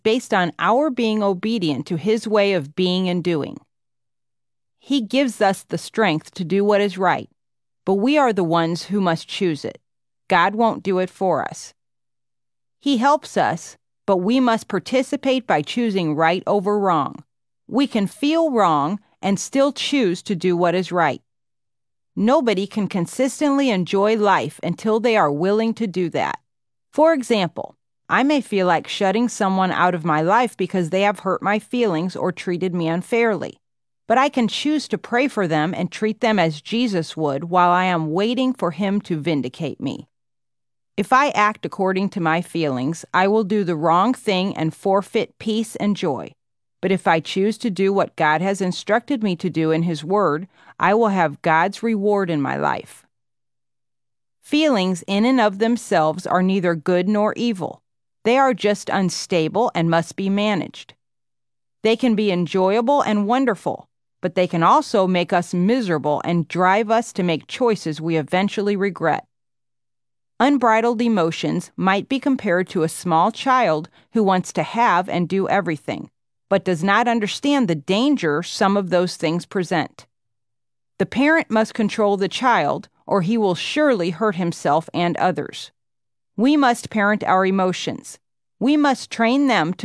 based on our being obedient to His way of being and doing. He gives us the strength to do what is right, but we are the ones who must choose it. God won't do it for us. He helps us, but we must participate by choosing right over wrong. We can feel wrong and still choose to do what is right. Nobody can consistently enjoy life until they are willing to do that. For example, I may feel like shutting someone out of my life because they have hurt my feelings or treated me unfairly. But I can choose to pray for them and treat them as Jesus would while I am waiting for Him to vindicate me. If I act according to my feelings, I will do the wrong thing and forfeit peace and joy. But if I choose to do what God has instructed me to do in His Word, I will have God's reward in my life. Feelings in and of themselves are neither good nor evil. They are just unstable and must be managed. They can be enjoyable and wonderful, but they can also make us miserable and drive us to make choices we eventually regret. Unbridled emotions might be compared to a small child who wants to have and do everything, but does not understand the danger some of those things present. The parent must control the child, or he will surely hurt himself and others. We must parent our emotions. We must train them to